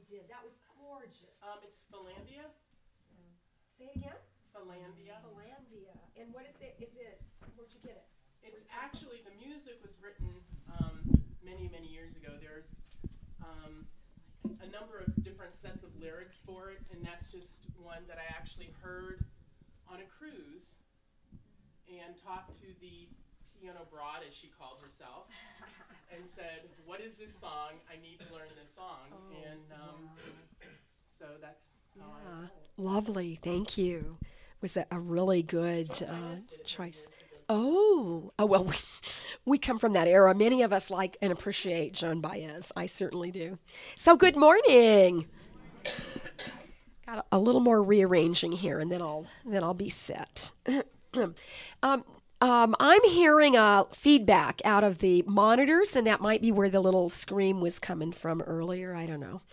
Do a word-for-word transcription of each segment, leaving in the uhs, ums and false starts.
did. That was gorgeous. Um, it's Finlandia. Yeah. Say it again. Finlandia. Finlandia. And what is it? Is it? Where'd you get it? It's actually, the music was written um, many, many years ago. There's um, a number of different sets of lyrics for it, and that's just one that I actually heard on a cruise and talked to the piano broad, as she called herself, and said, what is this song? I need to learn this song. Oh, and um, yeah. So that's how yeah. I know. Lovely. Thank you. Was that a really good uh, choice? Oh, oh well, we, we come from that era. Many of us like and appreciate Joan Baez. I certainly do. So good morning. Got a, a little more rearranging here, and then I'll then I'll be set. um, um, I'm hearing uh, feedback out of the monitors, and that might be where the little scream was coming from earlier. I don't know.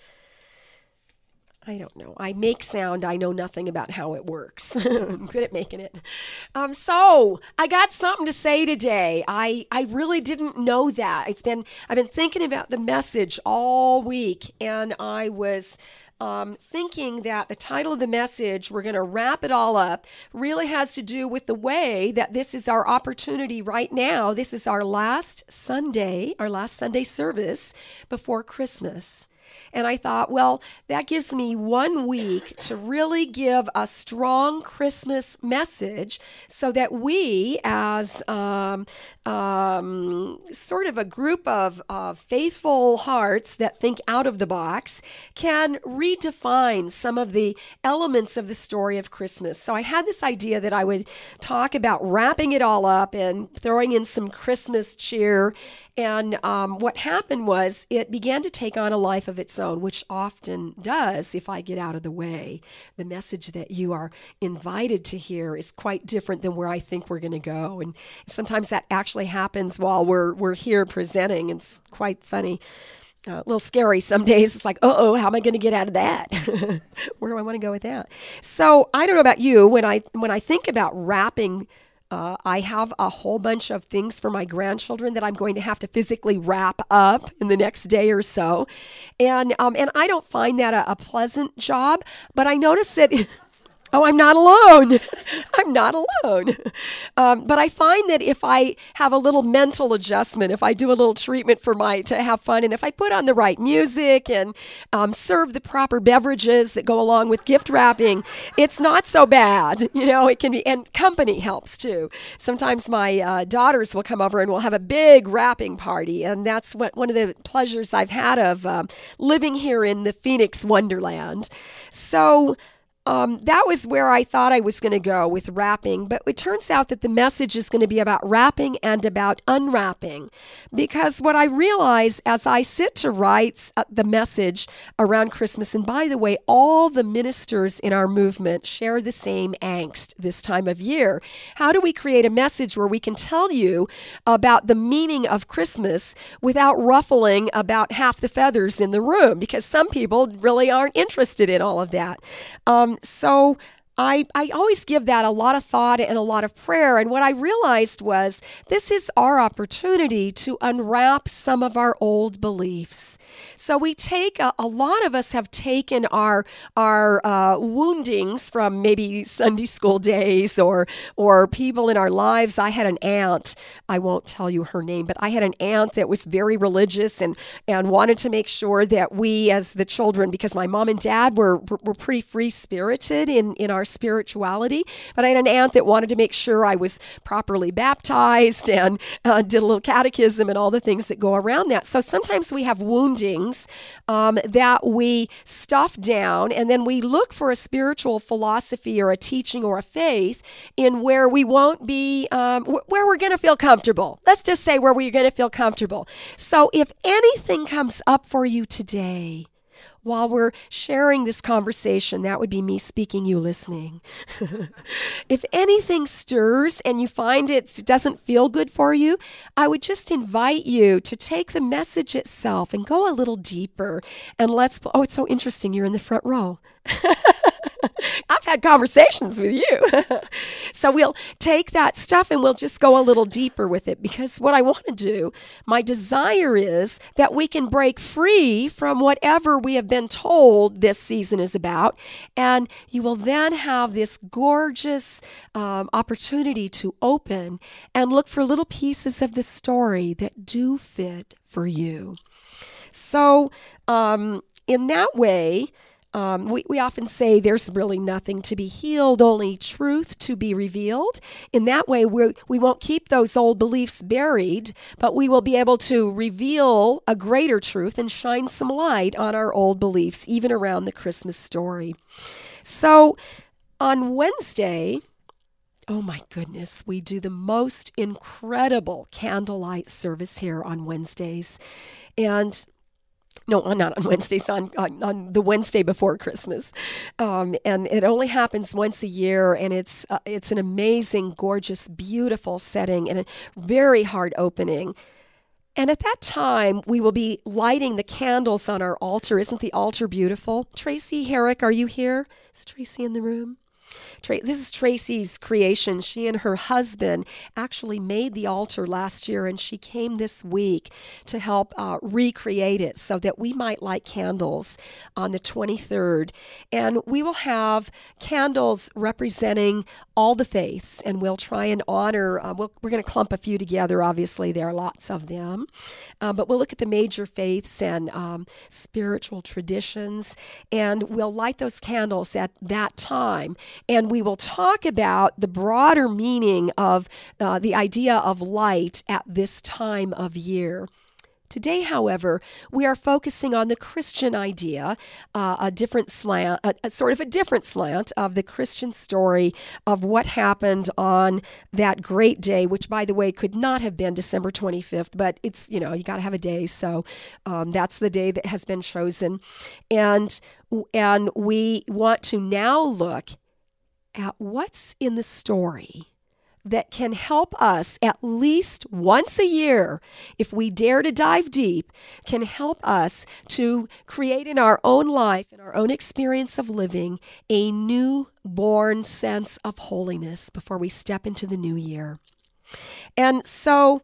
I don't know. I make sound. I know nothing about how it works. I'm good at making it. Um, so I got something to say today. I, I really didn't know that. It's been I've been thinking about the message all week, and I was um, thinking that the title of the message, we're going to wrap it all up, really has to do with the way that this is our opportunity right now. This is our last Sunday, our last Sunday service before Christmas. And I thought, well, that gives me one week to really give a strong Christmas message so that we, as um, um, sort of a group of uh, faithful hearts that think out of the box, can redefine some of the elements of the story of Christmas. So I had this idea that I would talk about wrapping it all up and throwing in some Christmas cheer. And um, what happened was it began to take on a life of its own, which often does if I get out of the way. The message that you are invited to hear is quite different than where I think we're going to go. And sometimes that actually happens while we're we're here presenting. It's quite funny. Uh, a little scary some days. It's like, uh-oh, how am I going to get out of that? Where do I want to go with that? So I don't know about you. When I when I think about wrapping Uh, I have a whole bunch of things for my grandchildren that I'm going to have to physically wrap up in the next day or so. And um, and I don't find that a, a pleasant job, but I notice that... Oh, I'm not alone. I'm not alone. Um, but I find that if I have a little mental adjustment, if I do a little treatment for my to have fun, and if I put on the right music and um, serve the proper beverages that go along with gift wrapping, it's not so bad. You know, it can be, and company helps too. Sometimes my uh, daughters will come over and we'll have a big wrapping party, and that's what one of the pleasures I've had of um, living here in the Phoenix Wonderland. So. Um, that was where I thought I was going to go with wrapping, but it turns out that the message is going to be about wrapping and about unwrapping, because what I realize as I sit to write the message around Christmas, and by the way, all the ministers in our movement share the same angst this time of year. How do we create a message where we can tell you about the meaning of Christmas without ruffling about half the feathers in the room? Because some people really aren't interested in all of that. Um, So I, I always give that a lot of thought and a lot of prayer. And what I realized was this is our opportunity to unwrap some of our old beliefs. So we take, a, a lot of us have taken our our uh, woundings from maybe Sunday school days or or people in our lives. I had an aunt, I won't tell you her name, but I had an aunt that was very religious and, and wanted to make sure that we as the children, because my mom and dad were were pretty free-spirited in, in our spirituality, but I had an aunt that wanted to make sure I was properly baptized and uh, did a little catechism and all the things that go around that. So sometimes we have woundings um, that we stuff down, and then we look for a spiritual philosophy or a teaching or a faith in where we won't be, um, wh- where we're going to feel comfortable. Let's just say where we're going to feel comfortable. So if anything comes up for you today, while we're sharing this conversation, that would be me speaking, you listening. If anything stirs and you find it doesn't feel good for you, I would just invite you to take the message itself and go a little deeper. And let's, oh, it's so interesting. You're in the front row. I've had conversations with you. So we'll take that stuff and we'll just go a little deeper with it, because what I want to do, my desire is that we can break free from whatever we have been told this season is about, and you will then have this gorgeous um, opportunity to open and look for little pieces of the story that do fit for you. So um, in that way, Um, we, we often say there's really nothing to be healed, only truth to be revealed. In that way, we we won't keep those old beliefs buried, but we will be able to reveal a greater truth and shine some light on our old beliefs, even around the Christmas story. So on Wednesday, oh my goodness, we do the most incredible candlelight service here on Wednesdays. And No, not on Wednesdays, on, on, on the Wednesday before Christmas. Um, and it only happens once a year, and it's uh, it's an amazing, gorgeous, beautiful setting and a very hard opening. And at that time, we will be lighting the candles on our altar. Isn't the altar beautiful? Tracy Herrick, are you here? Is Tracy in the room? Tra- this is Tracy's creation. She and her husband actually made the altar last year, and she came this week to help uh, recreate it so that we might light candles on the twenty-third. And we will have candles representing all the faiths, and we'll try and honor, uh, we'll, we're going to clump a few together. Obviously, there are lots of them. Uh, but we'll look at the major faiths and um, spiritual traditions, and we'll light those candles at that time. And we will talk about the broader meaning of uh, the idea of light at this time of year. Today, however, we are focusing on the Christian idea, uh, a different slant, a, a sort of a different slant of the Christian story of what happened on that great day, which, by the way, could not have been December twenty-fifth, but it's, you know, you got to have a day, so um, that's the day that has been chosen. And, and we want to now look at what's in the story that can help us at least once a year, if we dare to dive deep, can help us to create in our own life, in our own experience of living, a newborn sense of holiness before we step into the new year. And so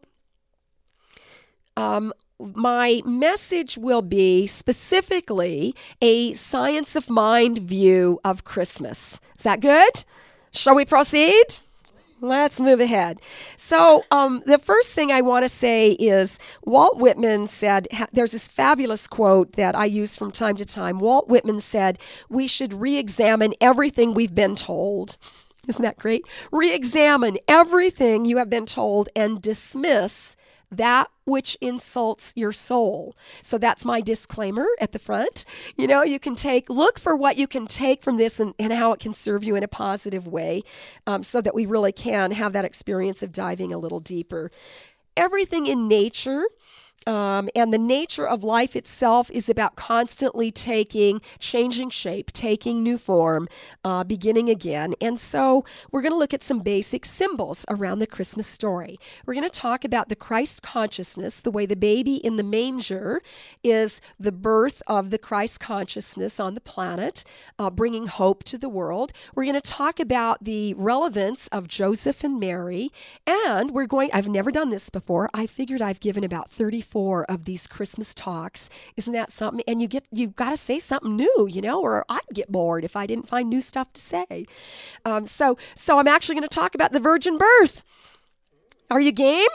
um, my message will be specifically a science of mind view of Christmas. Is that good? Shall we proceed? Let's move ahead. So um, the first thing I want to say is Walt Whitman said, ha, there's this fabulous quote that I use from time to time. Walt Whitman said, we should re-examine everything we've been told. Isn't that great? Re-examine everything you have been told and dismiss that which insults your soul. So that's my disclaimer at the front. You know, you can take, look for what you can take from this and, and how it can serve you in a positive way, um, so that we really can have that experience of diving a little deeper. Everything in nature Um, and the nature of life itself is about constantly taking, changing shape, taking new form, uh, beginning again. And so we're going to look at some basic symbols around the Christmas story. We're going to talk about the Christ consciousness, the way the baby in the manger is the birth of the Christ consciousness on the planet, uh, bringing hope to the world. We're going to talk about the relevance of Joseph and Mary. And we're going, I've never done this before. I figured I've given about thirty-four of these Christmas talks. Isn't that something? And you get, you've got to say something new, you know, or I'd get bored if I didn't find new stuff to say. Um, so, so I'm actually going to talk about the virgin birth. Are you game?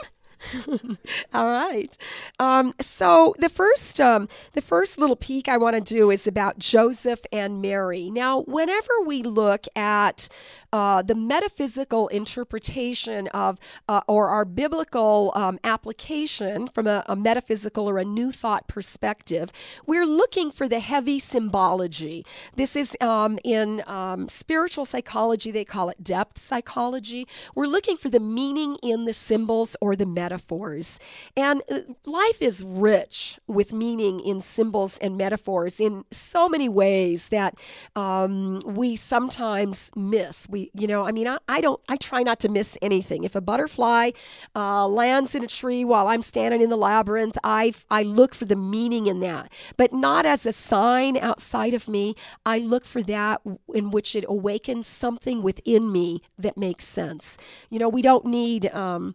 All right. Um, so the first, um, the first little peek I want to do is about Joseph and Mary. Now, whenever we look at uh, the metaphysical interpretation of, uh, or our biblical um, application from a, a metaphysical or a new thought perspective, we're looking for the heavy symbology. This is um, in um, spiritual psychology, they call it depth psychology. We're looking for the meaning in the symbols or the metaphors. And life is rich with meaning in symbols and metaphors in so many ways that um, we sometimes miss. We we, you know, I mean, I, I don't, I try not to miss anything. If a butterfly uh, lands in a tree while I'm standing in the labyrinth, I, I look for the meaning in that, but not as a sign outside of me. I look for that in which it awakens something within me that makes sense. You know, we don't need, um,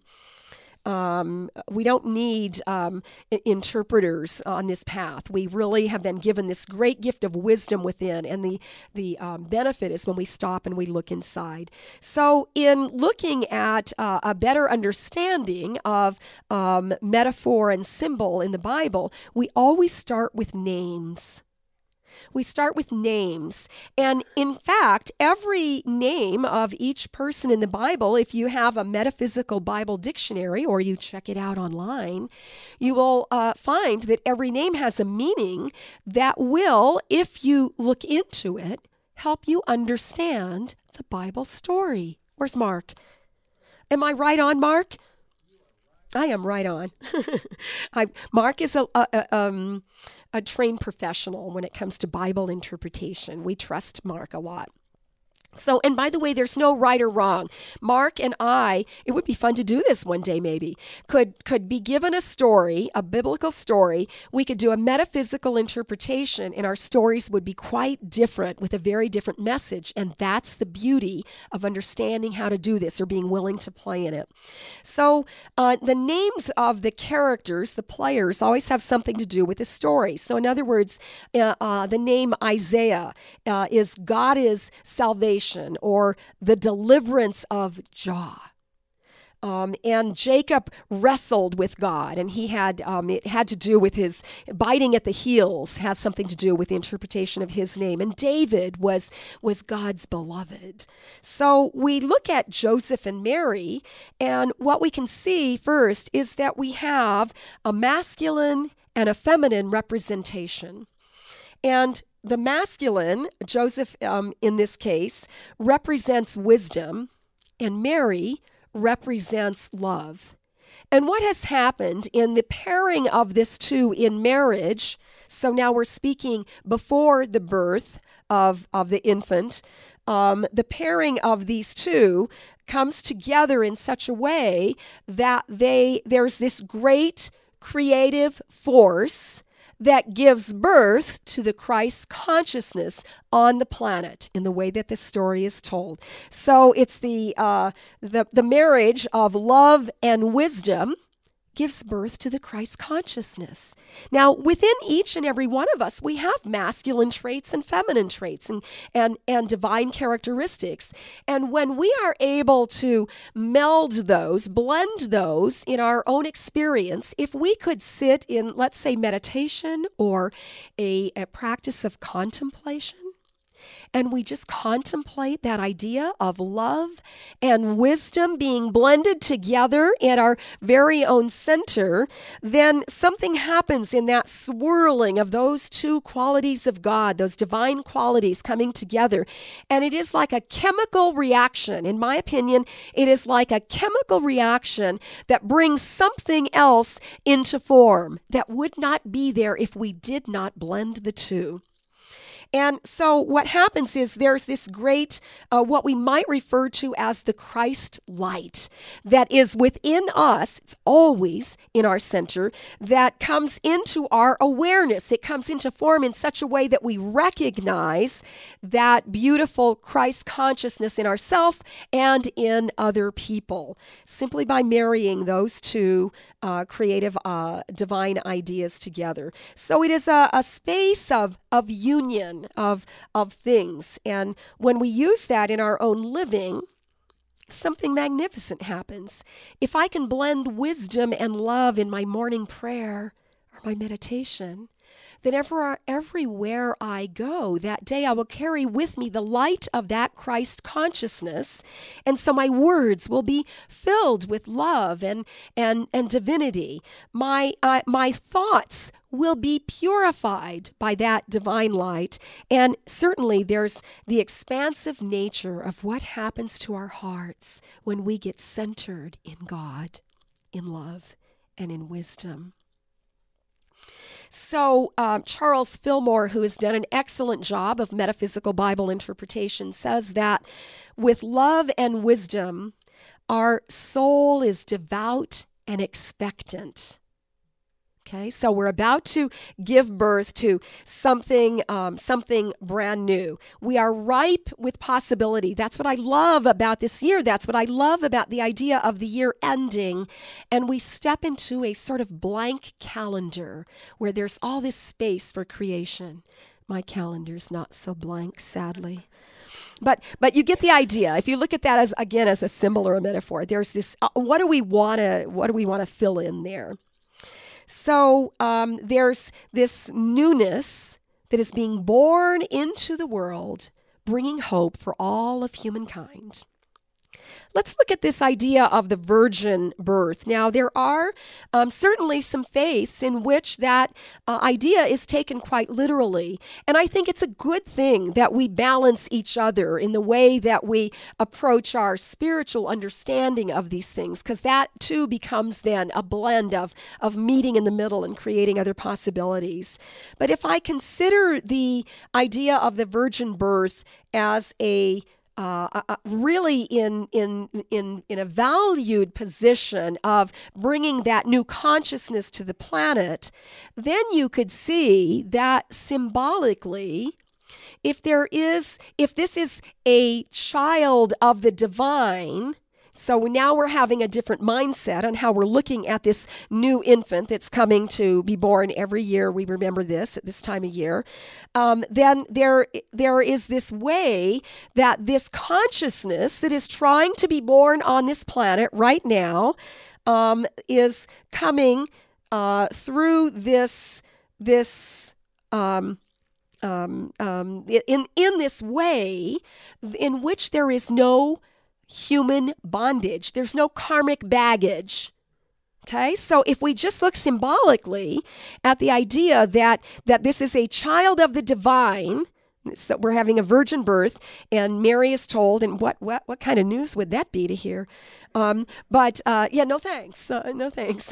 Um, we don't need um, I- interpreters on this path. We really have been given this great gift of wisdom within, and the the um, benefit is when we stop and we look inside. So, in looking at uh, a better understanding of um, metaphor and symbol in the Bible, we always start with names. We start with names. And in fact, every name of each person in the Bible, if you have a metaphysical Bible dictionary or you check it out online, you will uh, find that every name has a meaning that will, if you look into it, help you understand the Bible story. Where's Mark? Am I right on, Mark? I am right on. I, Mark is a, a, a, um, a trained professional when it comes to Bible interpretation. We trust Mark a lot. So, and by the way, there's no right or wrong. Mark and I, it would be fun to do this one day maybe, could could be given a story, a biblical story. We could do a metaphysical interpretation, and our stories would be quite different with a very different message. And that's the beauty of understanding how to do this or being willing to play in it. So uh, the names of the characters, the players, always have something to do with the story. So in other words, uh, uh, the name Isaiah uh, is God is salvation, or the deliverance of Jah. Um, and Jacob wrestled with God, and he had um, it had to do with his biting at the heels, has something to do with the interpretation of his name. And David was was God's beloved. So we look at Joseph and Mary, and what we can see first is that we have a masculine and a feminine representation. And the masculine, Joseph um, in this case, represents wisdom, and Mary represents love. And what has happened in the pairing of this two in marriage, so now we're speaking before the birth of, of the infant, um, the pairing of these two comes together in such a way that they there's this great creative force that gives birth to the Christ consciousness on the planet in the way that this story is told. So it's the uh, the the marriage of love and wisdom gives birth to the Christ consciousness. Now, within each and every one of us, we have masculine traits and feminine traits and, and, and divine characteristics. And when we are able to meld those, blend those in our own experience, if we could sit in, let's say, meditation or a, a practice of contemplation, and we just contemplate that idea of love and wisdom being blended together in our very own center, then something happens in that swirling of those two qualities of God, those divine qualities coming together. And it is like a chemical reaction. In my opinion, it is like a chemical reaction that brings something else into form that would not be there if we did not blend the two. And so what happens is there's this great, uh, what we might refer to as the Christ light that is within us. It's always in our center, that comes into our awareness. It comes into form in such a way that we recognize that beautiful Christ consciousness in ourselves and in other people, simply by marrying those two uh, creative uh, divine ideas together. So it is a, a space of, of union, of of things. And when we use that in our own living, something magnificent happens. If I can blend wisdom and love in my morning prayer or my meditation, then ever, everywhere I go that day, I will carry with me the light of that Christ consciousness. And so my words will be filled with love and, and, and divinity. My, uh, my thoughts will be purified by that divine light. And certainly there's the expansive nature of what happens to our hearts when we get centered in God, in love, and in wisdom. So um, Charles Fillmore, who has done an excellent job of metaphysical Bible interpretation, says that with love and wisdom, our soul is devout and expectant. Okay, so we're about to give birth to something, um, something brand new. We are ripe with possibility. That's what I love about this year. That's what I love about the idea of the year ending. And we step into a sort of blank calendar where there's all this space for creation. My calendar's not so blank, sadly. But but you get the idea. If you look at that as, again, as a symbol or a metaphor, there's this, uh, what do we want to, what do we want to fill in there? So um, there's this newness that is being born into the world, bringing hope for all of humankind. Let's look at this idea of the virgin birth. Now, there are um, certainly some faiths in which that uh, idea is taken quite literally. And I think it's a good thing that we balance each other in the way that we approach our spiritual understanding of these things, because that too becomes then a blend of, of meeting in the middle and creating other possibilities. But if I consider the idea of the virgin birth as a Uh, uh, really in in in in a valued position of bringing that new consciousness to the planet, then you could see that symbolically, if there is, if this is a child of the divine. So now we're having a different mindset on how we're looking at this new infant that's coming to be born every year. We remember this at this time of year. Um, then there, there is this way that this consciousness that is trying to be born on this planet right now um, is coming uh, through this this. Um, um, um, in in this way in which there is no human bondage. There's no karmic baggage. Okay, so if we just look symbolically at the idea that that this is a child of the divine, so we're having a virgin birth, and Mary is told, and what what what kind of news would that be to hear? Um, but uh, yeah, no thanks, uh, no thanks.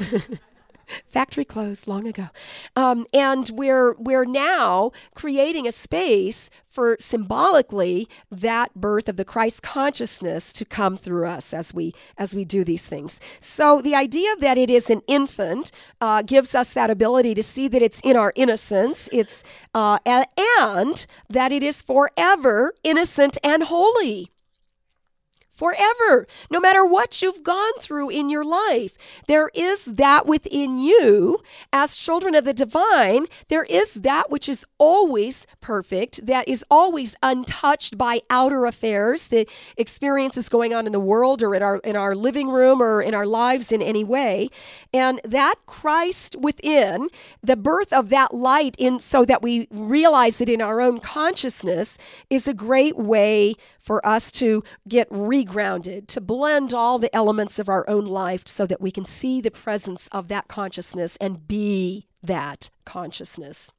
Factory closed long ago. Um, and we're we're now creating a space for symbolically that birth of the Christ consciousness to come through us as we as we do these things. So the idea that it is an infant uh, gives us that ability to see that it's in our innocence, it's uh, a- and that it is forever innocent and holy. Forever, no matter what you've gone through in your life, there is that within you as children of the divine. There is that which is always perfect, that is always untouched by outer affairs, the experiences going on in the world or in our in our living room or in our lives in any way. And that Christ within, the birth of that light in so that we realize it in our own consciousness, is a great way for us to get regrounded, to blend all the elements of our own life so that we can see the presence of that consciousness and be that consciousness.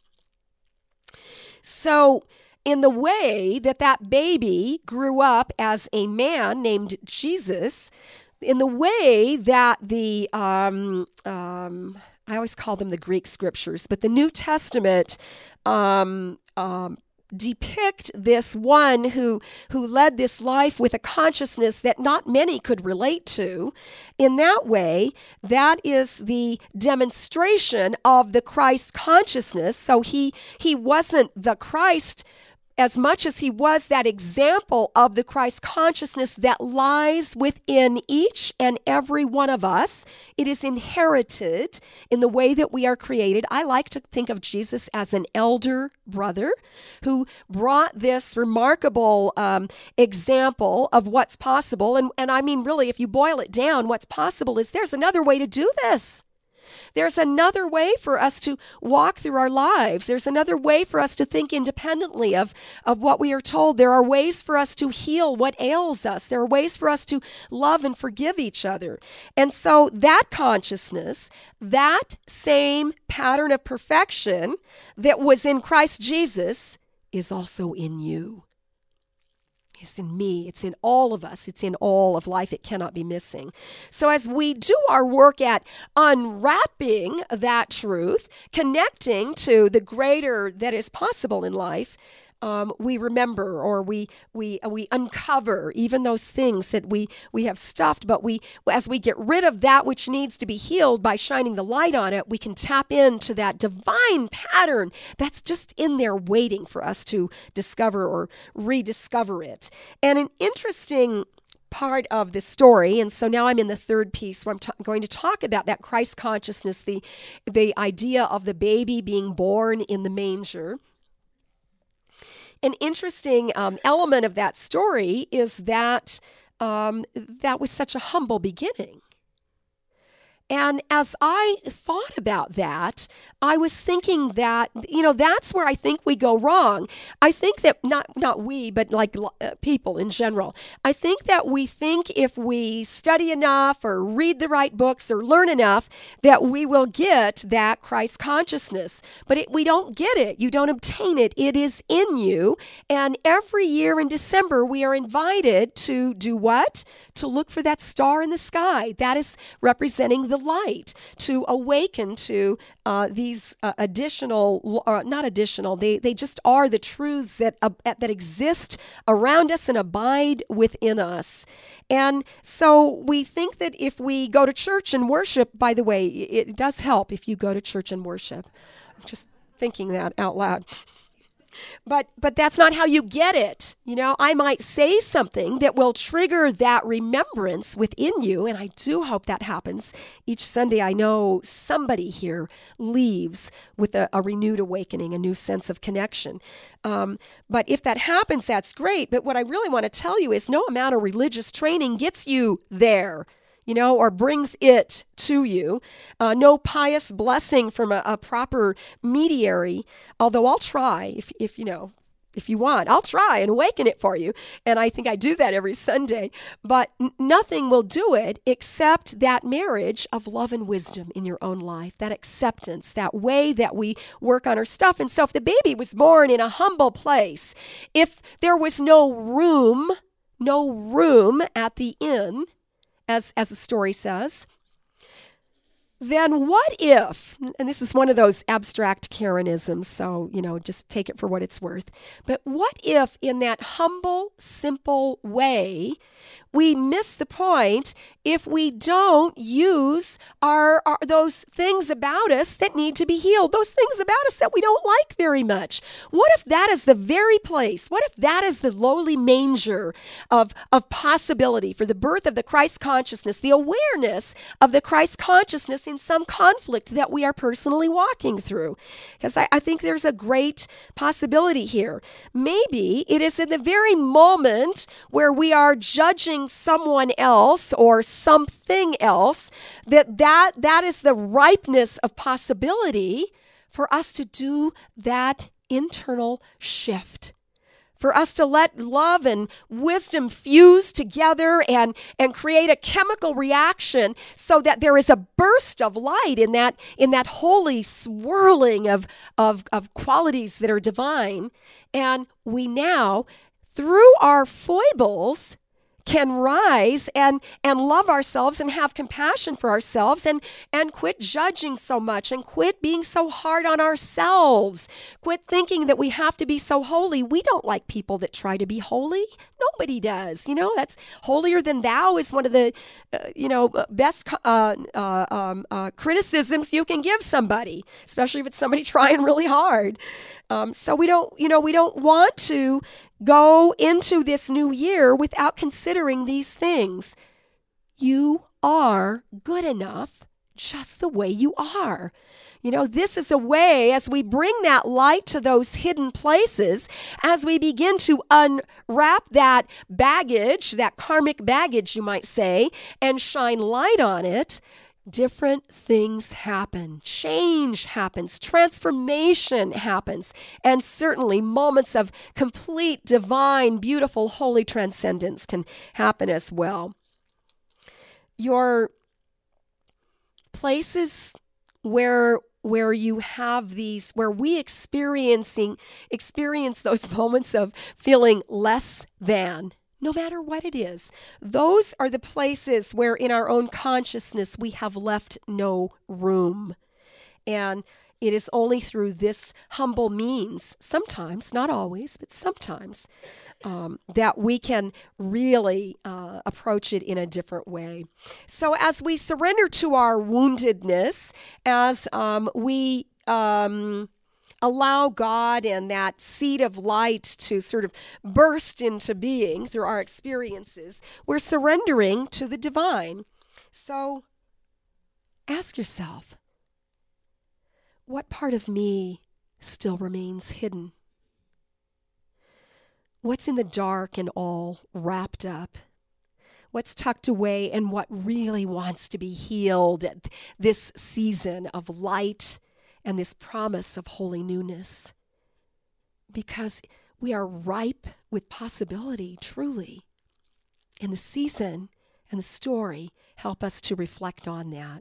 So in the way that that baby grew up as a man named Jesus, in the way that the, um, um, I always call them the Greek scriptures, but the New Testament um, um, depict this one who who led this life with a consciousness that not many could relate to. In that way, that is the demonstration of the Christ consciousness. So he he wasn't the Christ as much as he was that example of the Christ consciousness that lies within each and every one of us. It is inherited in the way that we are created. I like to think of Jesus as an elder brother who brought this remarkable um, example of what's possible. And, and I mean, really, if you boil it down, what's possible is there's another way to do this. There's another way for us to walk through our lives. There's another way for us to think independently of, of what we are told. There are ways for us to heal what ails us. There are ways for us to love and forgive each other. And so that consciousness, that same pattern of perfection that was in Christ Jesus is also in you. It's in me. It's in all of us. It's in all of life. It cannot be missing. So as we do our work at unwrapping that truth, connecting to the greater that is possible in life, um, we remember, or we we uh, we uncover even those things that we we have stuffed. But we, as we get rid of that which needs to be healed by shining the light on it, we can tap into that divine pattern that's just in there waiting for us to discover or rediscover it. And an interesting part of the story, and so now I'm in the third piece where I'm t- going to talk about that Christ consciousness, the the idea of the baby being born in the manger. An interesting um, element of that story is that um, that was such a humble beginning. And as I thought about that, I was thinking that, you know, that's where I think we go wrong. I think that not not we, but like uh, people in general. I think that we think if we study enough or read the right books or learn enough that we will get that Christ consciousness. But it, we don't get it. You don't obtain it. It is in you. And every year in December, we are invited to do what? To look for that star in the sky. That is representing the light, to awaken to uh, these uh, additional, uh, not additional, they, they just are the truths that, uh, that exist around us and abide within us. And so we think that if we go to church and worship, by the way, it does help if you go to church and worship. I'm just thinking that out loud. But but that's not how you get it. You know, I might say something that will trigger that remembrance within you, and I do hope that happens. Each Sunday, I know somebody here leaves with a, a renewed awakening, a new sense of connection. Um, but if that happens, that's great. But what I really want to tell you is no amount of religious training gets you there, you know, or brings it to you. Uh, no pious blessing from a, a proper mediary, although I'll try, if, if you know, if you want, I'll try and awaken it for you. And I think I do that every Sunday. But n- nothing will do it except that marriage of love and wisdom in your own life, that acceptance, that way that we work on our stuff. And so if the baby was born in a humble place, if there was no room, no room at the inn, as as the story says, then what if, and this is one of those abstract Karenisms, so, you know, just take it for what it's worth, but what if in that humble, simple way, we miss the point if we don't use our, our those things about us that need to be healed, those things about us that we don't like very much. What if that is the very place? What if that is the lowly manger of, of possibility for the birth of the Christ consciousness, the awareness of the Christ consciousness in some conflict that we are personally walking through? Because I, I think there's a great possibility here. Maybe it is in the very moment where we are judging someone else or something else, that, that that is the ripeness of possibility for us to do that internal shift, for us to let love and wisdom fuse together and, and create a chemical reaction so that there is a burst of light in that in that holy swirling of, of, of qualities that are divine. And we now, through our foibles, can rise and, and love ourselves and have compassion for ourselves and, and quit judging so much and quit being so hard on ourselves. Quit thinking that we have to be so holy. We don't like people that try to be holy. Nobody does. You know, that's holier than thou is one of the, uh, you know, best uh, uh, um, uh, criticisms you can give somebody, especially if it's somebody trying really hard. Um, so we don't, you know, we don't want to go into this new year without considering these things. You are good enough just the way you are. You know, this is a way, as we bring that light to those hidden places, as we begin to unwrap that baggage, that karmic baggage, you might say, and shine light on it, different things happen. Change happens. Transformation happens. And certainly moments of complete, divine, beautiful, holy transcendence can happen as well. Your places where where you have these, where we experiencing experience those moments of feeling less than, no matter what it is. Those are the places where in our own consciousness we have left no room. And it is only through this humble means, sometimes, not always, but sometimes, um, that we can really uh, approach it in a different way. So as we surrender to our woundedness, as um, we um, allow God and that seed of light to sort of burst into being through our experiences, we're surrendering to the divine. So ask yourself, what part of me still remains hidden? What's in the dark and all wrapped up? What's tucked away and what really wants to be healed at this season of light and this promise of holy newness? Because we are ripe with possibility, truly. And the season and the story help us to reflect on that.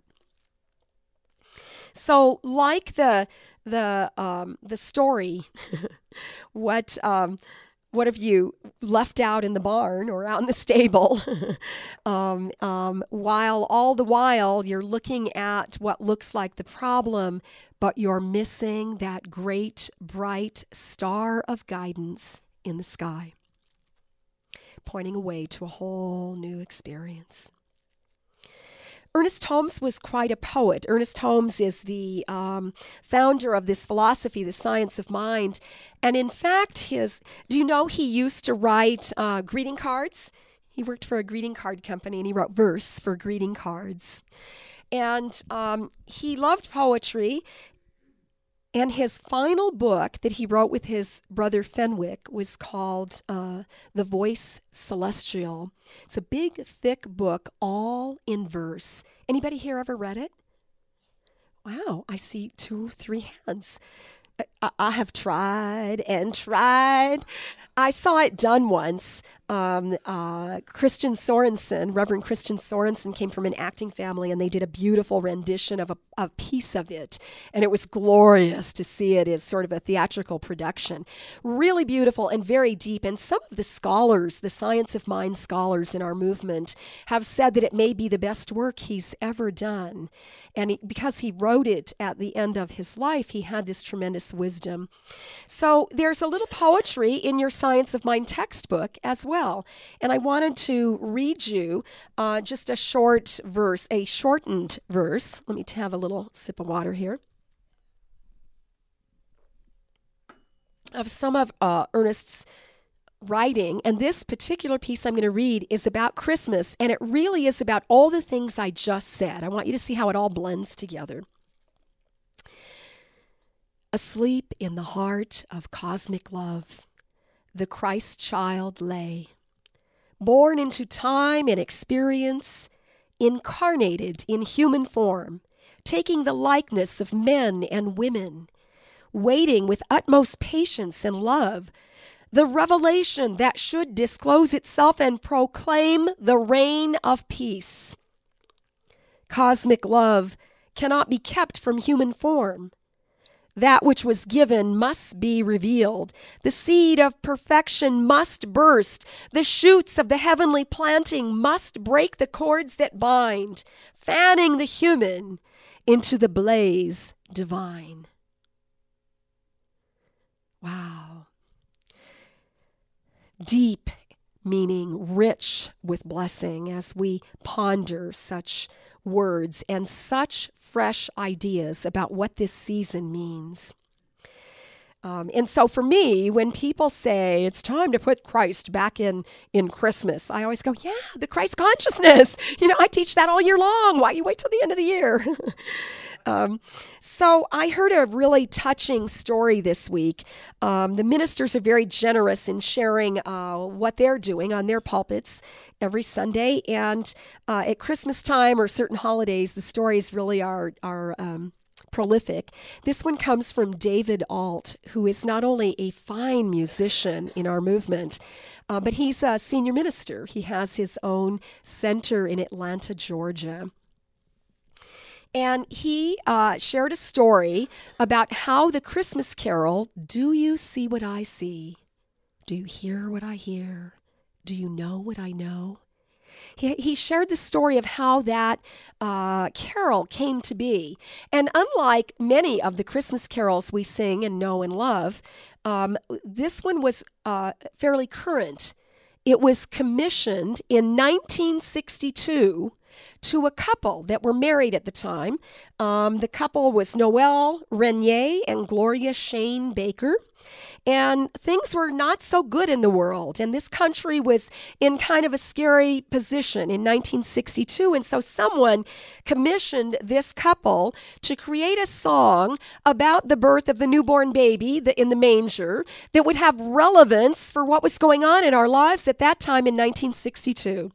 So, like the the um, the story, what um, what have you left out in the barn or out in the stable? um, um, while all the while you're looking at what looks like the problem, but you're missing that great bright star of guidance in the sky, pointing away to a whole new experience. Ernest Holmes was quite a poet. Ernest Holmes is the um, founder of this philosophy, the science of mind. And in fact, his, do you know he used to write uh, greeting cards? He worked for a greeting card company and he wrote verse for greeting cards. And um, he loved poetry. And his final book that he wrote with his brother Fenwick was called uh, The Voice Celestial. It's a big, thick book, all in verse. Anybody here ever read it? Wow, I see two, three hands. I, I have tried and tried. I saw it done once. Um, uh, Christian Sorensen, Reverend Christian Sorensen, came from an acting family, and they did a beautiful rendition of a, a piece of it. And it was glorious to see it as sort of a theatrical production. Really beautiful and very deep. And some of the scholars, the science of mind scholars in our movement, have said that it may be the best work he's ever done. And he, because he wrote it at the end of his life, he had this tremendous wisdom. So there's a little poetry in your Science of Mind textbook as well. And I wanted to read you uh, just a short verse, a shortened verse. Let me have a little sip of water here. Of some of uh, Ernest's writing, and this particular piece I'm going to read is about Christmas, and it really is about all the things I just said. I want you to see how it all blends together. Asleep in the heart of cosmic love, the Christ child lay, born into time and experience, incarnated in human form, taking the likeness of men and women, waiting with utmost patience and love the revelation that should disclose itself and proclaim the reign of peace. Cosmic love cannot be kept from human form. That which was given must be revealed. The seed of perfection must burst. The shoots of the heavenly planting must break the cords that bind, fanning the human into the blaze divine. Wow. Deep meaning, rich with blessing as we ponder such words and such fresh ideas about what this season means. Um, and so for me, when people say it's time to put Christ back in, in Christmas, I always go, yeah, the Christ consciousness. You know, I teach that all year long. Why do you wait till the end of the year? um, so I heard a really touching story this week. Um, the ministers are very generous in sharing uh, what they're doing on their pulpits every Sunday. And uh, at Christmas time or certain holidays, the stories really are are um, prolific. This one comes from David Alt, who is not only a fine musician in our movement, uh, but he's a senior minister. He has his own center in Atlanta, Georgia. And he uh, shared a story about how the Christmas carol, "Do you see what I see? Do you hear what I hear? Do you know what I know?" He, he shared the story of how that uh, carol came to be. And unlike many of the Christmas carols we sing and know and love, um, this one was uh, fairly current. It was commissioned in nineteen sixty-two to a couple that were married at the time. Um, the couple was Noel Renier and Gloria Shane Baker. And things were not so good in the world. And this country was in kind of a scary position in nineteen sixty-two. And so someone commissioned this couple to create a song about the birth of the newborn baby the, in the manger that would have relevance for what was going on in our lives at that time in nineteen sixty-two.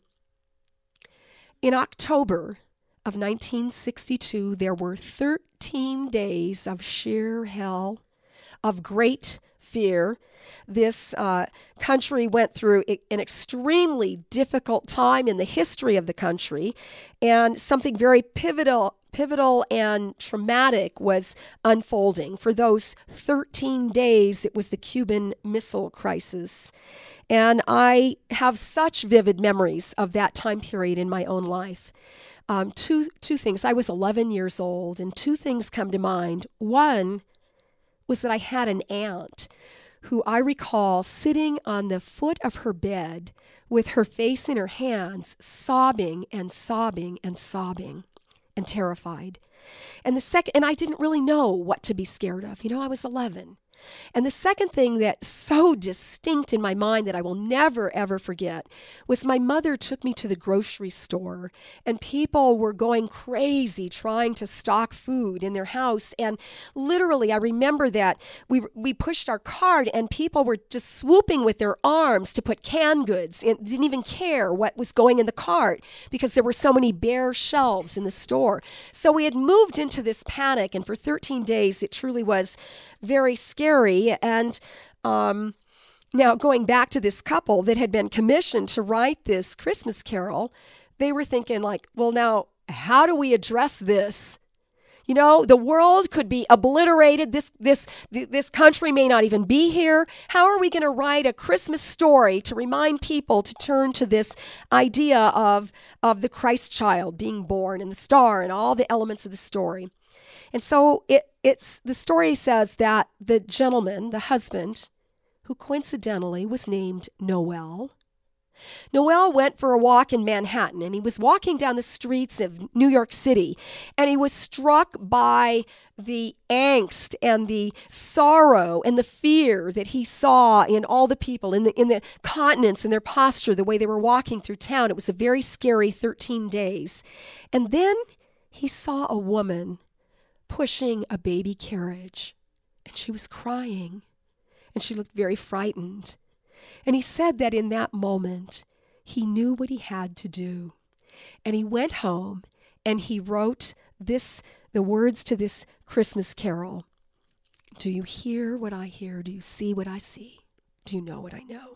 In October of nineteen sixty-two, there were thirteen days of sheer hell, of great fear. This uh, country went through an extremely difficult time in the history of the country, and something very pivotal, pivotal and traumatic was unfolding. For those thirteen days, it was the Cuban Missile Crisis. And I have such vivid memories of that time period in my own life. Um, two, two things. I was eleven years old, and two things come to mind. One was that I had an aunt who I recall sitting on the foot of her bed with her face in her hands, sobbing and sobbing and sobbing and terrified. And the second, and I didn't really know what to be scared of. You know, I was eleven. And the second thing that's so distinct in my mind that I will never, ever forget was my mother took me to the grocery store, and people were going crazy trying to stock food in their house. And literally, I remember that we we pushed our cart, and people were just swooping with their arms to put canned goods and didn't even care what was going in the cart because there were so many bare shelves in the store. So we had moved into this panic, and for thirteen days, it truly was very scary. And um, now going back to this couple that had been commissioned to write this Christmas carol, they were thinking like, well, now how do we address this? You know, the world could be obliterated. This this this country may not even be here. How are we going to write a Christmas story to remind people to turn to this idea of of the Christ child being born and the star and all the elements of the story? And so it it's the story says that the gentleman, the husband, who coincidentally was named Noel, Noel went for a walk in Manhattan, and he was walking down the streets of New York City, and he was struck by the angst and the sorrow and the fear that he saw in all the people, in the in the countenance and their posture, the way they were walking through town. It was a very scary thirteen days. And then he saw a woman pushing a baby carriage, and she was crying, and she looked very frightened. And he said that in that moment, he knew what he had to do. And he went home, and he wrote this, the words to this Christmas carol. Do you hear what I hear? Do you see what I see? Do you know what I know?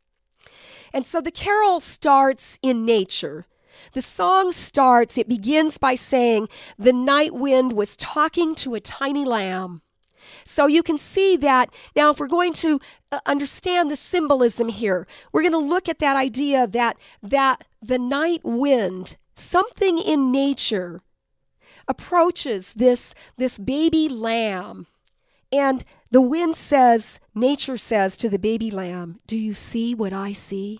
And so the carol starts in nature. The song starts, it begins by saying, the night wind was talking to a tiny lamb. So you can see that now if we're going to uh, understand the symbolism here, we're going to look at that idea that, that the night wind, something in nature, approaches this, this baby lamb. And the wind says, nature says to the baby lamb, do you see what I see?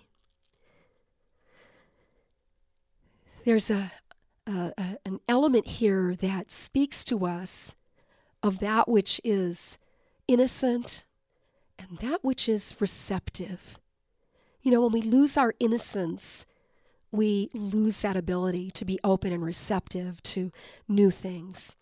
There's a, a, a an element here that speaks to us of that which is innocent and that which is receptive. You know, when we lose our innocence, we lose that ability to be open and receptive to new things.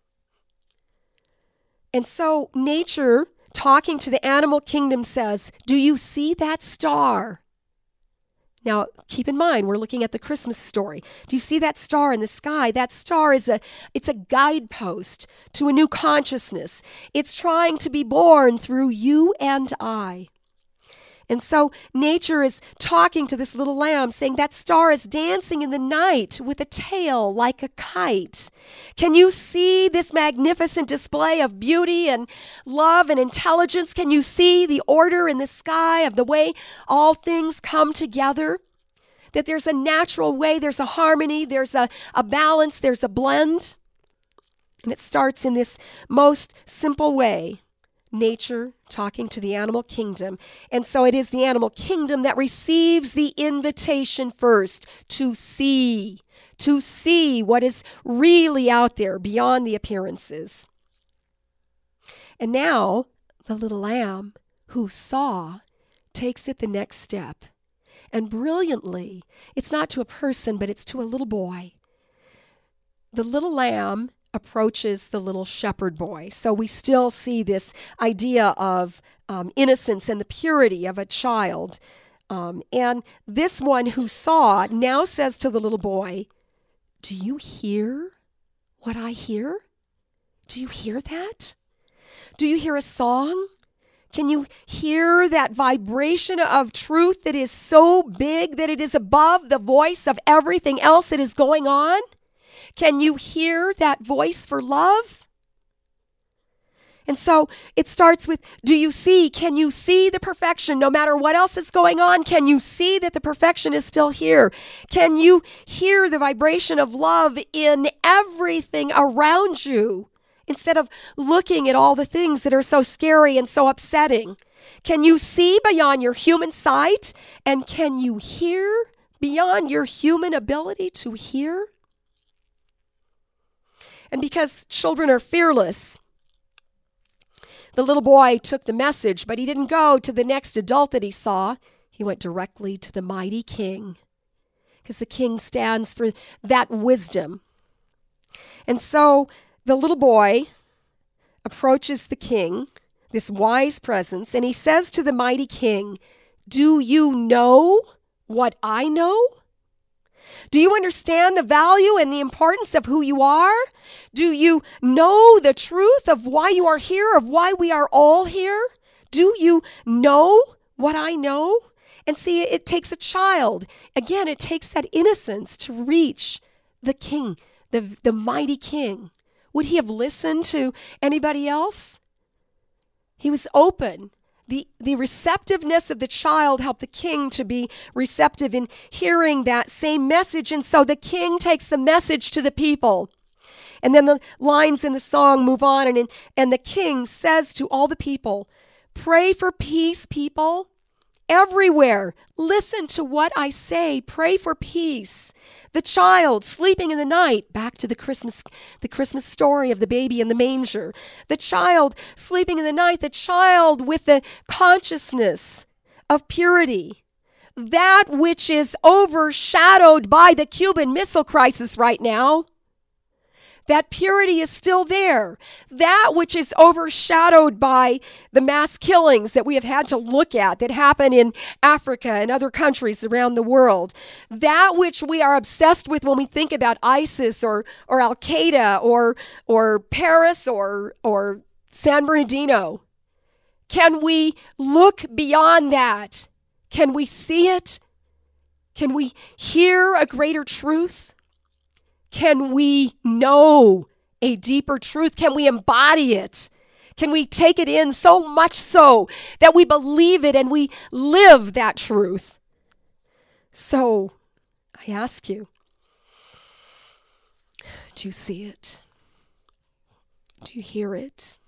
And so nature, talking to the animal kingdom, says, do you see that star? Now, keep in mind, we're looking at the Christmas story. Do you see that star in the sky? That star is a, it's a guidepost to a new consciousness. It's trying to be born through you and I. And so nature is talking to this little lamb, saying that star is dancing in the night with a tail like a kite. Can you see this magnificent display of beauty and love and intelligence? Can you see the order in the sky of the way all things come together? That there's a natural way, there's a harmony, there's a, a balance, there's a blend. And it starts in this most simple way. Nature talking to the animal kingdom. And so it is the animal kingdom that receives the invitation first to see, to see what is really out there beyond the appearances. And now the little lamb who saw takes it the next step. And brilliantly, it's not to a person, but it's to a little boy. The little lamb approaches the little shepherd boy. So we still see this idea of um, innocence and the purity of a child. Um, and this one who saw now says to the little boy, "Do you hear what I hear? Do you hear that? Do you hear a song? Can you hear that vibration of truth that is so big that it is above the voice of everything else that is going on? Can you hear that voice for love?" And so it starts with, do you see? Can you see the perfection no matter what else is going on? Can you see that the perfection is still here? Can you hear the vibration of love in everything around you instead of looking at all the things that are so scary and so upsetting? Can you see beyond your human sight? And can you hear beyond your human ability to hear? And because children are fearless, the little boy took the message, but he didn't go to the next adult that he saw. He went directly to the mighty king, because the king stands for that wisdom. And so the little boy approaches the king, this wise presence, and he says to the mighty king, "Do you know what I know? Do you understand the value and the importance of who you are? Do you know the truth of why you are here, of why we are all here? Do you know what I know?" And see, it takes a child. Again, it takes that innocence to reach the king, the, the mighty king. Would he have listened to anybody else? He was open. The, the receptiveness of the child helped the king to be receptive in hearing that same message. And so the king takes the message to the people. And then the lines in the song move on. And, and the king says to all the people, "Pray for peace, people. Everywhere. Listen to what I say. Pray for peace." The child sleeping in the night, back to the Christmas, the Christmas story of the baby in the manger. The child sleeping in the night, the child with the consciousness of purity. That which is overshadowed by the Cuban Missile Crisis right now. That purity is still there. That which is overshadowed by the mass killings that we have had to look at that happen in Africa and other countries around the world. That which we are obsessed with when we think about ISIS or, or Al-Qaeda or, or Paris or, or San Bernardino. Can we look beyond that? Can we see it? Can we hear a greater truth? Can we know a deeper truth? Can we embody it? Can we take it in so much so that we believe it and we live that truth? So I ask you, do you see it? Do you hear it?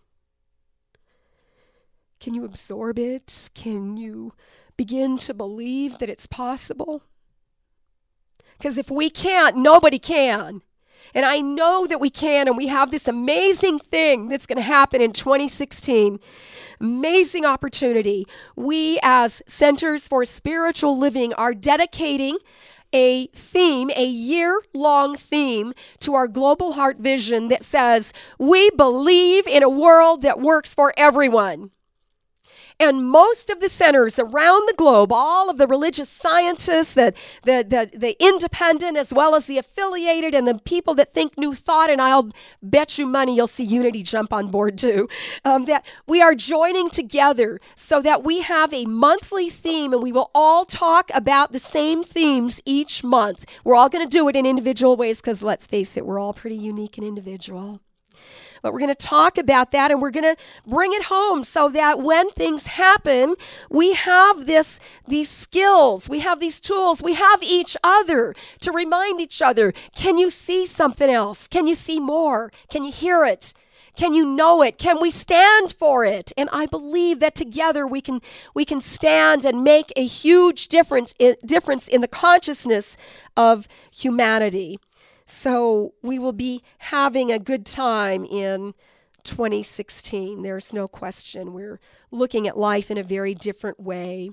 Can you absorb it? Can you begin to believe that it's possible? Because if we can't, nobody can. And I know that we can, and we have this amazing thing that's going to happen in twenty sixteen. Amazing opportunity. We as Centers for Spiritual Living are dedicating a theme, a year-long theme to our Global Heart Vision that says, we believe in a world that works for everyone. And most of the centers around the globe, all of the religious scientists, the, the, the, the independent as well as the affiliated and the people that think New Thought, and I'll bet you money you'll see Unity jump on board too, um, that we are joining together so that we have a monthly theme and we will all talk about the same themes each month. We're all going to do it in individual ways because let's face it, we're all pretty unique and individual. But we're going to talk about that and we're going to bring it home so that when things happen, we have this, these skills, we have these tools, we have each other to remind each other, can you see something else? Can you see more? Can you hear it? Can you know it? Can we stand for it? And I believe that together we can we can stand and make a huge difference in, difference in the consciousness of humanity. So we will be having a good time in twenty sixteen. There's no question. We're looking at life in a very different way.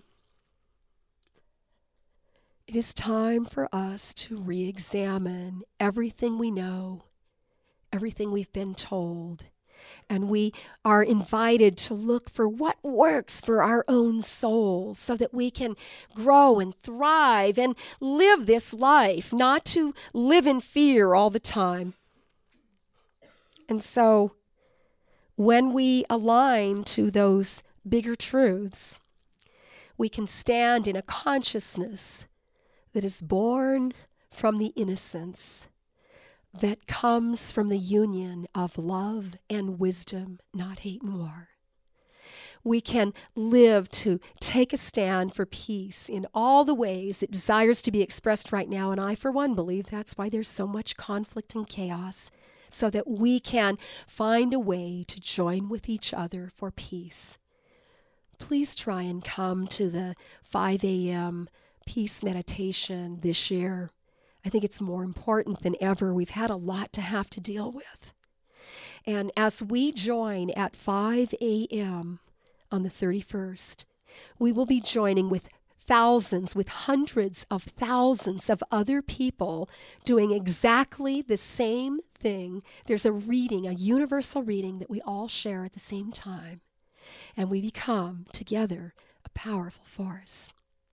It is time for us to re-examine everything we know, everything we've been told, and we are invited to look for what works for our own souls so that we can grow and thrive and live this life, not to live in fear all the time. And so when we align to those bigger truths, we can stand in a consciousness that is born from the innocence that comes from the union of love and wisdom, not hate and war. We can live to take a stand for peace in all the ways it desires to be expressed right now, and I, for one, believe that's why there's so much conflict and chaos, so that we can find a way to join with each other for peace. Please try and come to the five a.m. peace meditation this year. I think it's more important than ever. We've had a lot to have to deal with. And as we join at five a.m. on the thirty-first, we will be joining with thousands, with hundreds of thousands of other people doing exactly the same thing. There's a reading, a universal reading that we all share at the same time. And we become together a powerful force.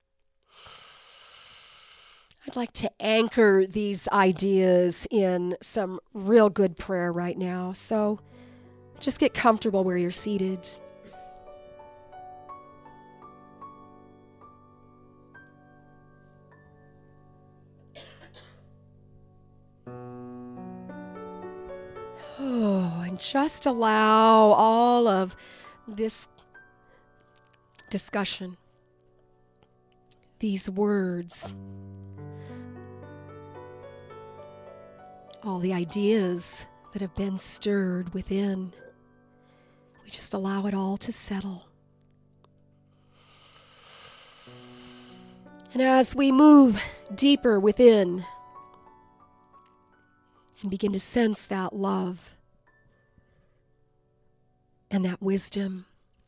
I'd like to anchor these ideas in some real good prayer right now. So just get comfortable where you're seated. Oh, and just allow all of this discussion, these words, all the ideas that have been stirred within, we just allow it all to settle. And as we move deeper within and begin to sense that love and that wisdom,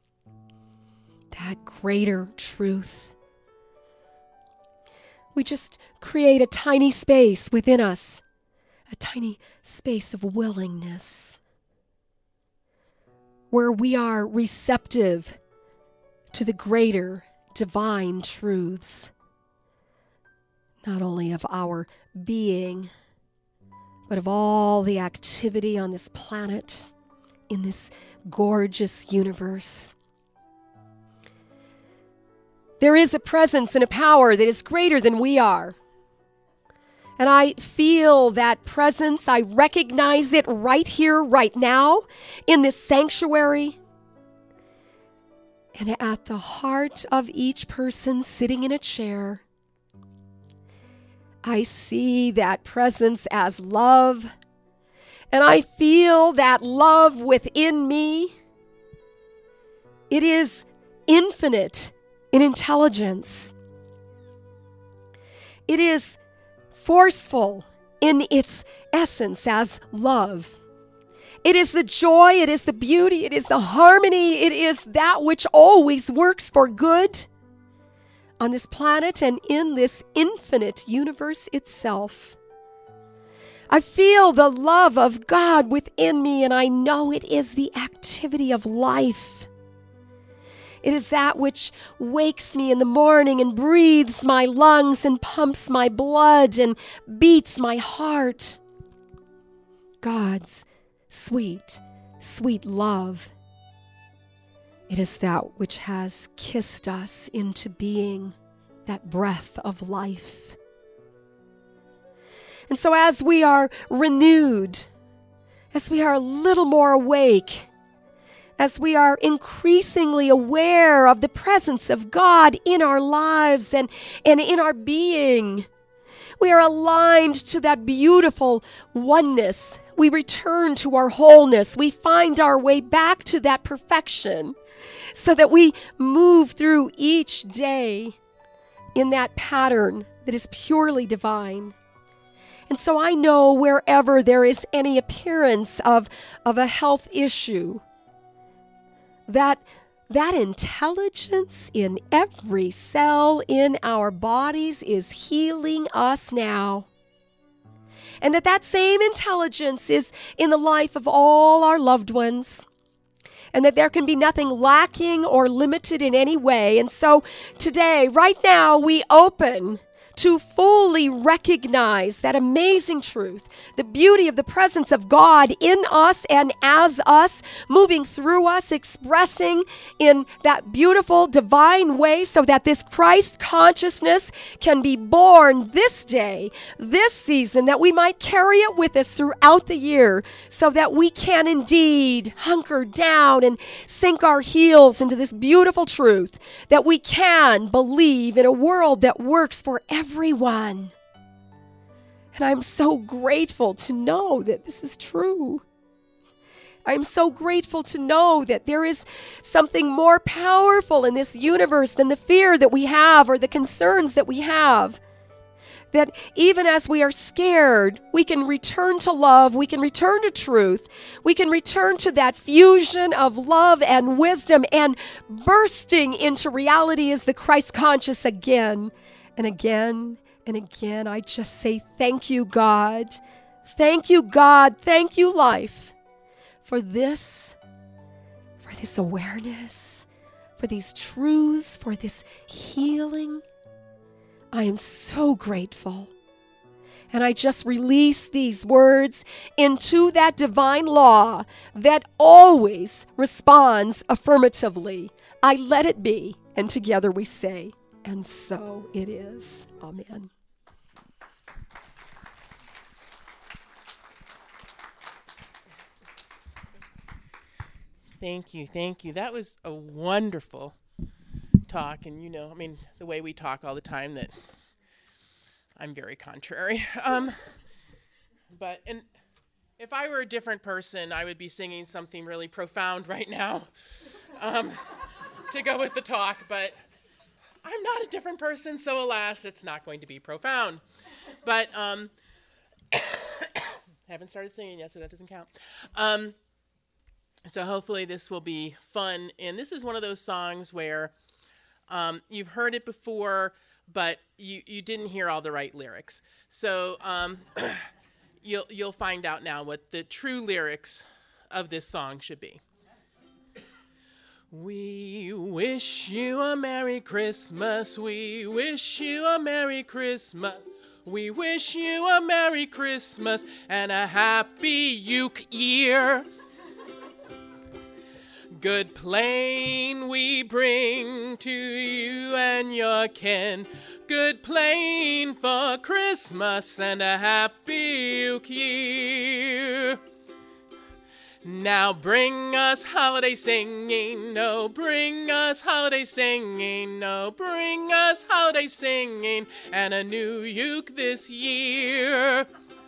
that greater truth, we just create a tiny space within us, a tiny space of willingness where we are receptive to the greater divine truths, not only of our being, but of all the activity on this planet, in this gorgeous universe. There is a presence and a power that is greater than we are. And I feel that presence. I recognize it right here, right now, in this sanctuary. And at the heart of each person sitting in a chair, I see that presence as love. And I feel that love within me. It is infinite in intelligence. It is forceful in its essence as love. It is the joy, it is the beauty, it is the harmony, it is that which always works for good on this planet and in this infinite universe itself. I feel the love of God within me, and I know it is the activity of life. It is that which wakes me in the morning and breathes my lungs and pumps my blood and beats my heart. God's sweet, sweet love. It is that which has kissed us into being, that breath of life. And so as we are renewed, as we are a little more awake, as we are increasingly aware of the presence of God in our lives and, and in our being, we are aligned to that beautiful oneness. We return to our wholeness. We find our way back to that perfection so that we move through each day in that pattern that is purely divine. And so I know wherever there is any appearance of, of a health issue, that that intelligence in every cell in our bodies is healing us now. And that that same intelligence is in the life of all our loved ones. And that there can be nothing lacking or limited in any way. And so today, right now, we open to fully recognize that amazing truth, the beauty of the presence of God in us and as us, moving through us, expressing in that beautiful divine way so that this Christ consciousness can be born this day, this season, that we might carry it with us throughout the year so that we can indeed hunker down and sink our heels into this beautiful truth that we can believe in a world that works for everyone. Everyone. And I'm so grateful to know that this is true. I'm so grateful to know that there is something more powerful in this universe than the fear that we have or the concerns that we have. That even as we are scared, we can return to love, we can return to truth, we can return to that fusion of love and wisdom, and bursting into reality is the Christ conscious again. And again and again, I just say, thank you, God. Thank you, God. Thank you, life, for this, for this awareness, for these truths, for this healing. I am so grateful. And I just release these words into that divine law that always responds affirmatively. I let it be, and together we say, and so it is. Amen. Thank you, thank you. That was a wonderful talk. And you know, I mean, the way we talk all the time, that I'm very contrary. Um, but and if I were a different person, I would be singing something really profound right now um, to go with the talk. But I'm not a different person, so alas, it's not going to be profound. But um, haven't started singing yet, so that doesn't count. Um, so hopefully this will be fun. And this is one of those songs where um, you've heard it before, but you, you didn't hear all the right lyrics. So um, you'll you'll find out now what the true lyrics of this song should be. We wish you a Merry Christmas. We wish you a Merry Christmas. We wish you a Merry Christmas and a Happy Uke year. Good plain we bring to you and your kin. Good plain for Christmas and a Happy Uke year. Now bring us holiday singing, no, bring us holiday singing, no, bring us holiday singing, and a new uke this year.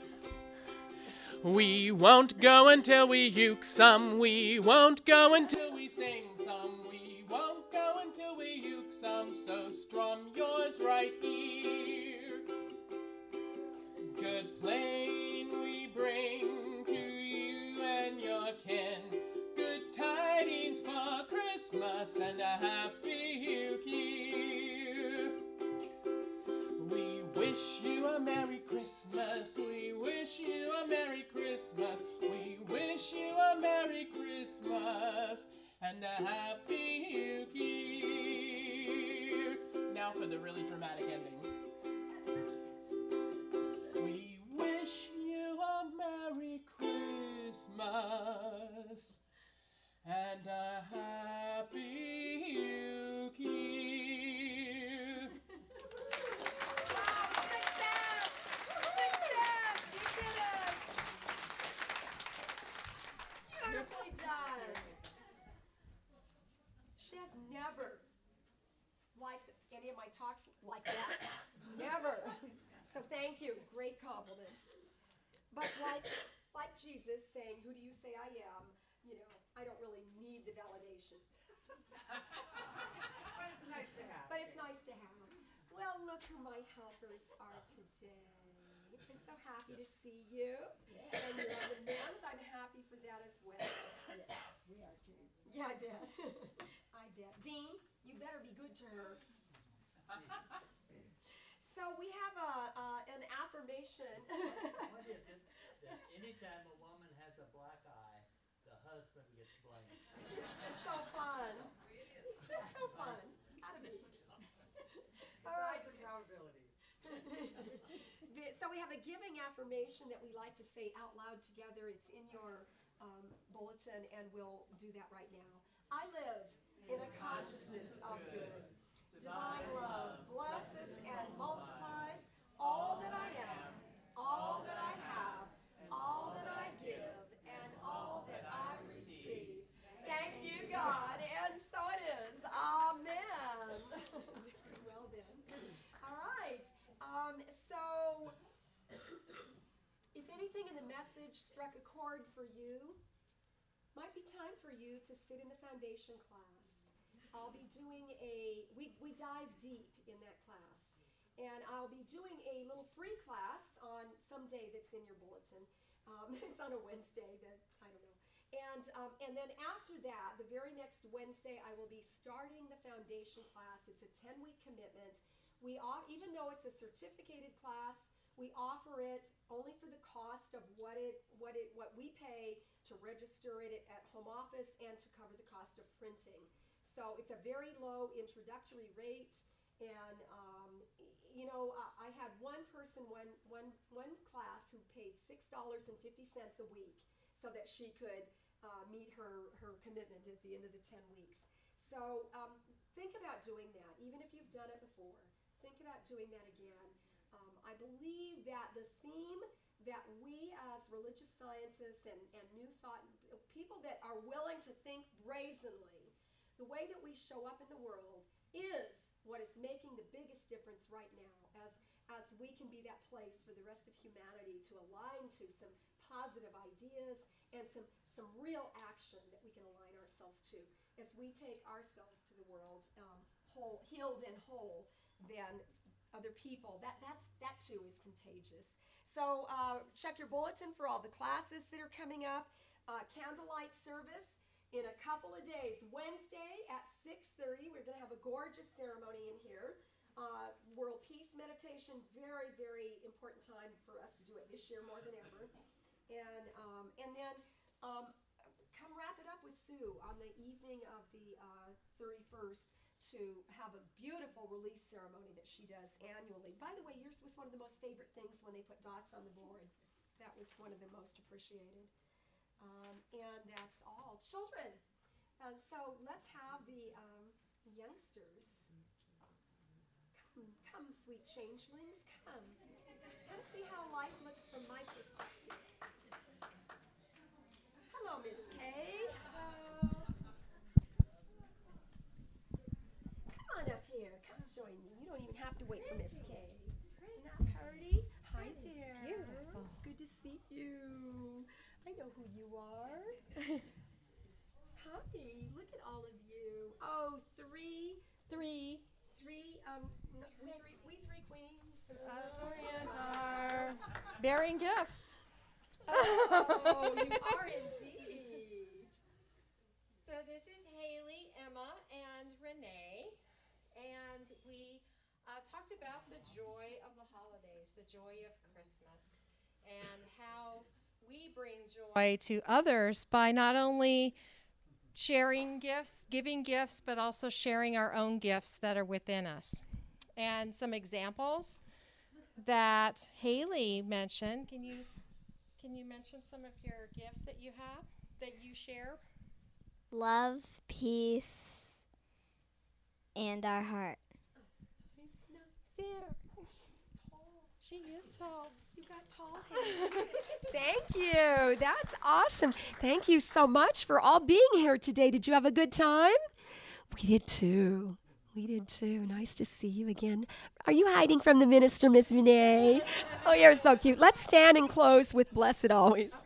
We won't go until we uke some, we won't go until we sing some, we won't go until we uke some, so strum yours right here. Good plain we bring to you and your kin, good tidings for Christmas and a Happy Uke year. We wish you a Merry Christmas, we wish you a Merry Christmas, we wish you a Merry Christmas and a Happy Uke year. for the really dramatic ending. We wish you a Merry Christmas and a Happy New Year. Wow, success! Success! You did it! Beautifully done. She has never liked any of my talks like that. Never. So thank you. Great compliment. But like, like Jesus saying, "Who do you say I am?" You know, I don't really need the validation. But it's nice to have. But it's nice to have. Well, look who my helpers are today. I'm so happy to see you. And you're on the mend. I'm happy for that as well. We are too. Yeah, I bet. I bet. Dean, you better be good to her. So we have a, uh, an affirmation. What is it that anytime a woman has a black eye, the husband gets blamed? It's just so fun. It's just so fun. It's gotta be. All right. Besides the probabilities. The- So we have a giving affirmation that we like to say out loud together. It's in your um, bulletin, and we'll do that right now. I live in a consciousness of good. Divine love blesses and multiplies all that I am, all that I have, all that I give, and all that I receive. Thank you, God, and so it is. Amen. Very well then. All right. Um, so, if anything in the message struck a chord for you, might be time for you to sit in the foundation class. I'll be doing a, we, we dive deep in that class. And I'll be doing a little free class on some day that's in your bulletin. Um, it's on a Wednesday that, I don't know. And, um, and then after that, the very next Wednesday, I will be starting the foundation class. It's a ten-week commitment. We off, even though it's a certificated class, we offer it only for the cost of what it, what it, what we pay to register it at home office and to cover the cost of printing. So it's a very low introductory rate, and um, you know, I, I had one person, one, one, one class who paid six dollars and fifty cents a week so that she could uh, meet her, her commitment at the end of the ten weeks. So um, think about doing that, even if you've done it before. Think about doing that again. Um, I believe that the theme that we as religious scientists and, and new thought, people that are willing to think brazenly, the way that we show up in the world is what is making the biggest difference right now as, as we can be that place for the rest of humanity to align to some positive ideas and some, some real action that we can align ourselves to. As we take ourselves to the world um, whole, healed and whole, then other people, that, that's, that too is contagious. So uh, check your bulletin for all the classes that are coming up. Uh, candlelight service in a couple of days. Wednesday at six thirty, we're going to have a gorgeous ceremony in here. Uh, World Peace Meditation, very, very important time for us to do it this year more than ever. And, um, and then um, come wrap it up with Sue on the evening of the uh, thirty-first to have a beautiful release ceremony that she does annually. By the way, yours was one of the most favorite things when they put dots on the board. That was one of the most appreciated. Um, and that's all. Children, um, so let's have the um, youngsters. Come, come, sweet changelings, come. Come see how life looks from my perspective. Hello, Miss Kay. Hello. Come on up here. Come join me. You don't even have to wait for Miss Kay. Isn't that pretty? Hi there. Beautiful. It's good to see you. I know who you are. Hi, look at all of you. Oh, three, Three. three, um, no, we three, we three queens. Uh, Orient are bearing gifts. Oh, you are indeed. So this is Haley, Emma, and Renee, and we uh, talked about the joy of the holidays, the joy of Christmas, and how we bring joy to others by not only sharing gifts, giving gifts, but also sharing our own gifts that are within us. and some examples that Haley mentioned. Can you can you mention some of your gifts that you have that you share? Love, peace, and our heart. Nice, nice. There. She's tall. She is tall. You got tall hair. Thank you. That's awesome. Thank you so much for all being here today. Did you have a good time? We did too. We did too. Nice to see you again. Are you hiding from the minister, Miss Renee? Oh, you're so cute. Let's stand and close with Blessed Always.